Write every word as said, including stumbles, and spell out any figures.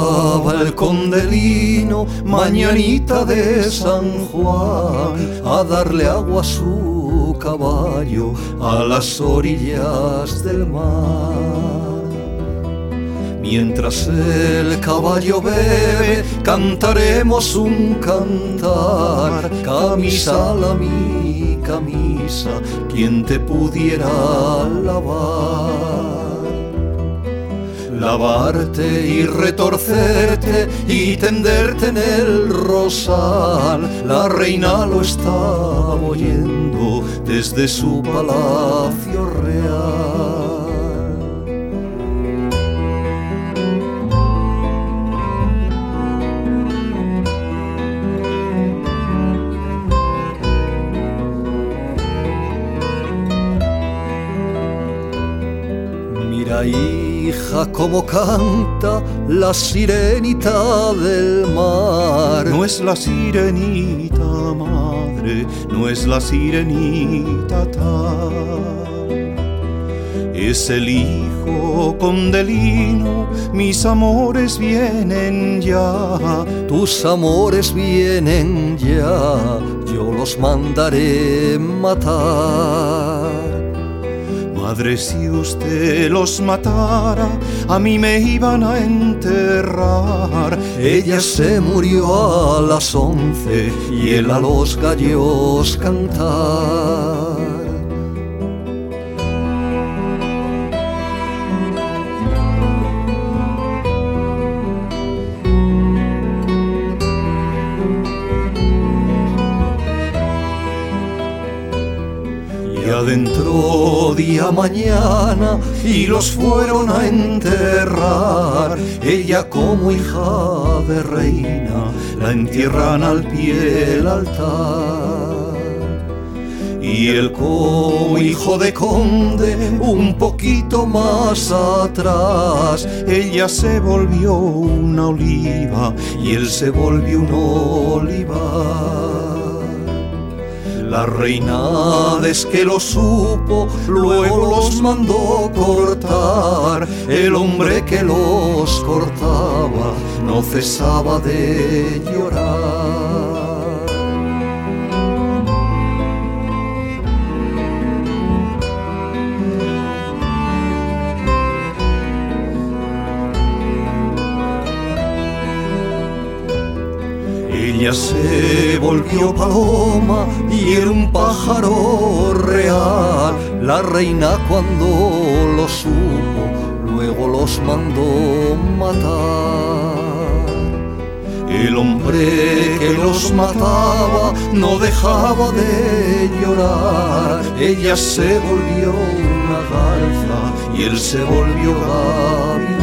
Llegaba el conde Lino, mañanita de San Juan, a darle agua a su caballo a las orillas del mar. Mientras el caballo bebe, cantaremos un cantar. Camisa la mi camisa, quien te pudiera lavar. Lavarte y retorcerte y tenderte en el rosal. La reina lo estaba oyendo desde su palacio real. Mira hija, cómo canta la sirenita del mar. No es la sirenita madre, no es la sirenita tal. Es el hijo conde Lino, mis amores vienen ya. Tus amores vienen ya, yo los mandaré matar. Madre, si usted los matara, a mí me iban a enterrar. Ella se murió a las once y él a los gallos cantar. Adentro día mañana y los fueron a enterrar. Ella como hija de reina la entierran al pie del altar. Y él como hijo de conde un poquito más atrás. Ella se volvió una oliva y él se volvió un olivar. La reina, desde que lo supo, luego los mandó cortar. El hombre que los cortaba no cesaba de llorar. Ella se volvió paloma y era un pájaro real. La reina cuando lo supo, luego los mandó matar. El hombre que los mataba no dejaba de llorar. Ella se volvió una garza y él se volvió gavilán.